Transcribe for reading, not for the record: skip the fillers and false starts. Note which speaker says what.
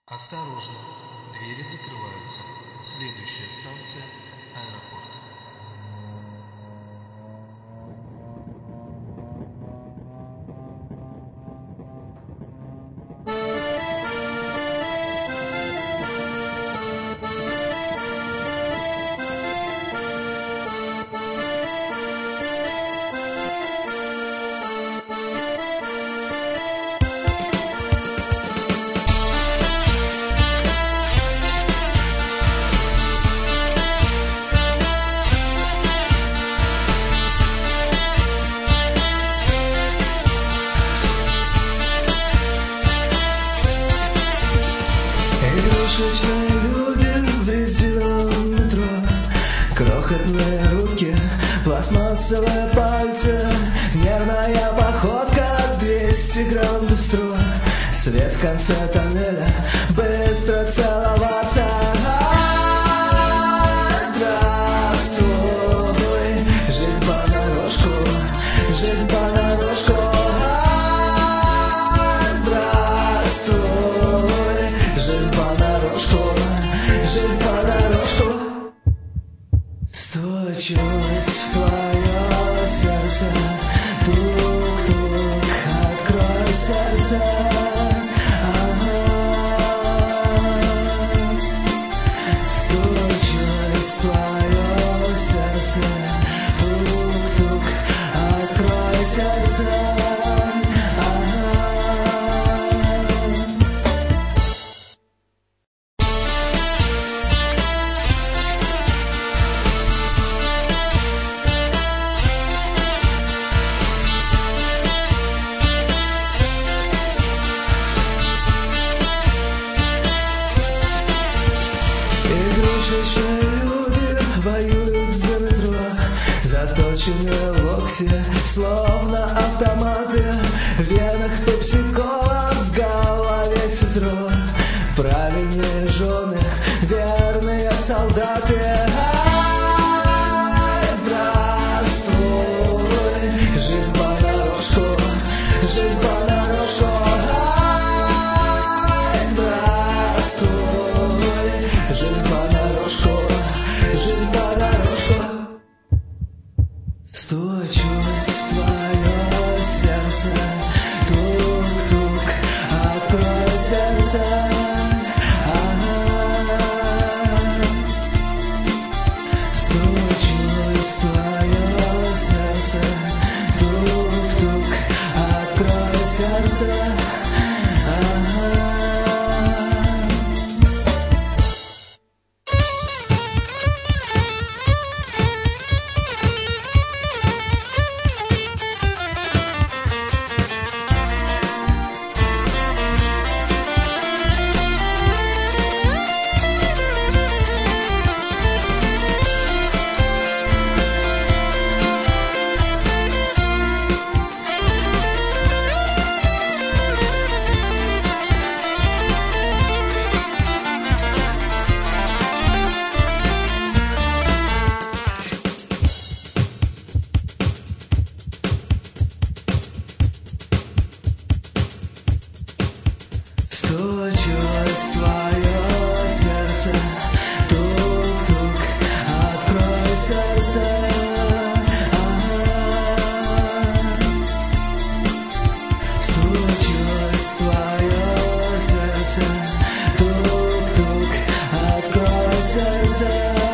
Speaker 1: Осторожно, двери закрываются. Следующая станция – аэропорт.
Speaker 2: Игрушечные люди в резиновом метро, крохотные руки, пластмассовые пальцы, нервная походка, 200 грамм бистро, свет в конце тоннеля, быстро целоваться. Здравствуй, жизнь понарошку, жизнь понарошку. Жизнь понарошку. Стучусь в твое сердце, тук-тук, открой сердце. Стучусь в твое сердце, тук-тук, открой сердце. Игрушечные люди воюют за метро, заточенные локти, словно автоматы, в венах пепси-кола, в голове ситро. Правильные жены, верные солдаты. Здравствуй, жизнь понарошку, жизнь понарошку. Здравствуй, жизнь понарошку, жизнь понарошку. Стучусь в твое сердце, тук-тук, открой сердце. Стучусь в твое сердце, тук-тук, открой сердце. Стучусь в твое сердце, тук-тук, открой сердце. Стучусь в твое сердце, тук-тук, открой сердце.